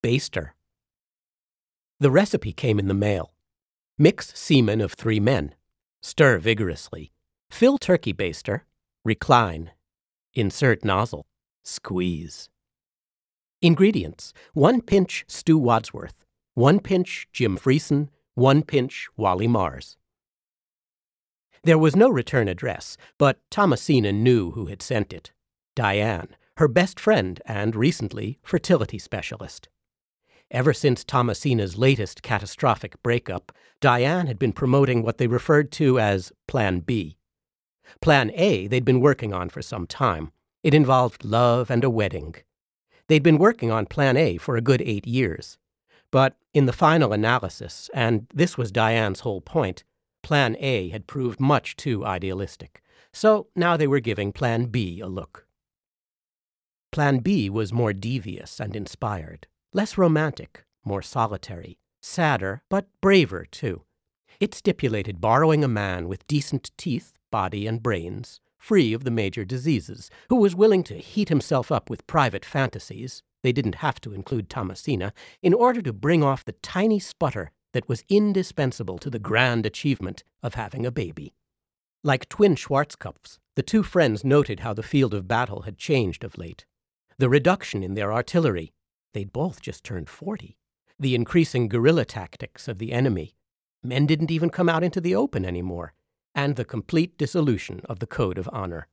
Baster. The recipe came in the mail. Mix semen of 3 men. Stir vigorously. Fill turkey baster. Recline. Insert nozzle. Squeeze. Ingredients: 1 pinch Stu Wadsworth, 1 pinch Jim Friesen, 1 pinch Wally Mars. There was no return address, but Thomasina knew who had sent it. Diane, her best friend and, recently, fertility specialist. Ever since Thomasina's latest catastrophic breakup, Diane had been promoting what they referred to as Plan B. Plan A they'd been working on for some time. It involved love and a wedding. They'd been working on Plan A for a good 8 years. But in the final analysis, and this was Diane's whole point, Plan A had proved much too idealistic. So now they were giving Plan B a look. Plan B was more devious and inspired, less romantic, more solitary, sadder, but braver too. It stipulated borrowing a man with decent teeth, body, and brains, free of the major diseases, who was willing to heat himself up with private fantasies — they didn't have to include Thomasina — in order to bring off the tiny sputter that was indispensable to the grand achievement of having a baby. Like twin Schwarzkopfs, the 2 friends noted how the field of battle had changed of late. The reduction in their artillery — they'd both just turned 40. The increasing guerrilla tactics of the enemy — men didn't even come out into the open anymore — and the complete dissolution of the code of honor.